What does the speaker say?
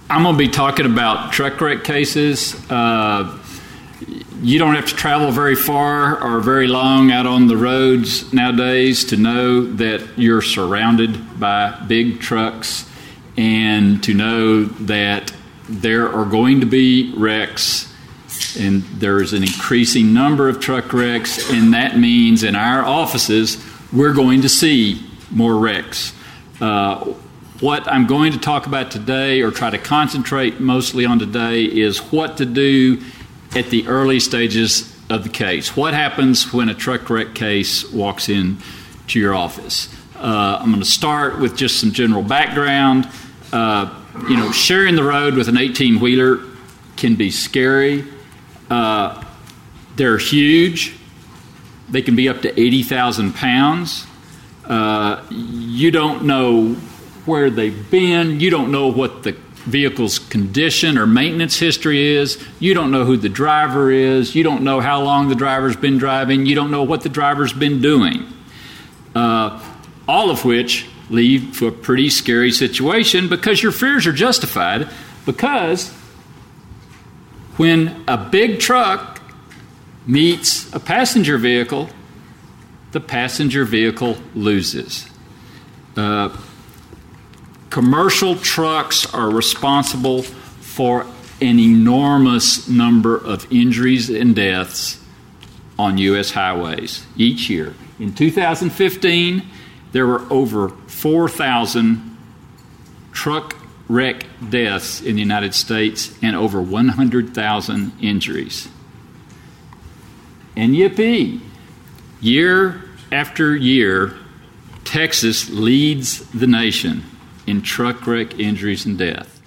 I'm going to be talking about truck wreck cases. You don't have to travel very far or very long out on the roads nowadays to know that you're surrounded by big trucks and to know that there are going to be wrecks, and there's an increasing number of truck wrecks, and that means in our offices we're going to see more wrecks. What I'm going to talk about today, or try to concentrate mostly on today, is what to do at the early stages of the case. What happens when a truck wreck case walks in to your office? I'm going to start with just some general background. Sharing the road with an 18-wheeler can be scary. They're huge. They can be up to 80,000 pounds. You don't know where they've been. You don't know what the vehicle's condition or maintenance history is. You don't know who the driver is. You don't know how long the driver's been driving. You don't know what the driver's been doing. All of which lead to a pretty scary situation, because your fears are justified, because when a big truck meets a passenger vehicle, the passenger vehicle loses. Commercial trucks are responsible for an enormous number of injuries and deaths on U.S. highways each year. In 2015, there were over 4,000 truck wreck deaths in the United States and over 100,000 injuries. And yippee! Year after year, Texas leads the nation in truck wreck injuries and death.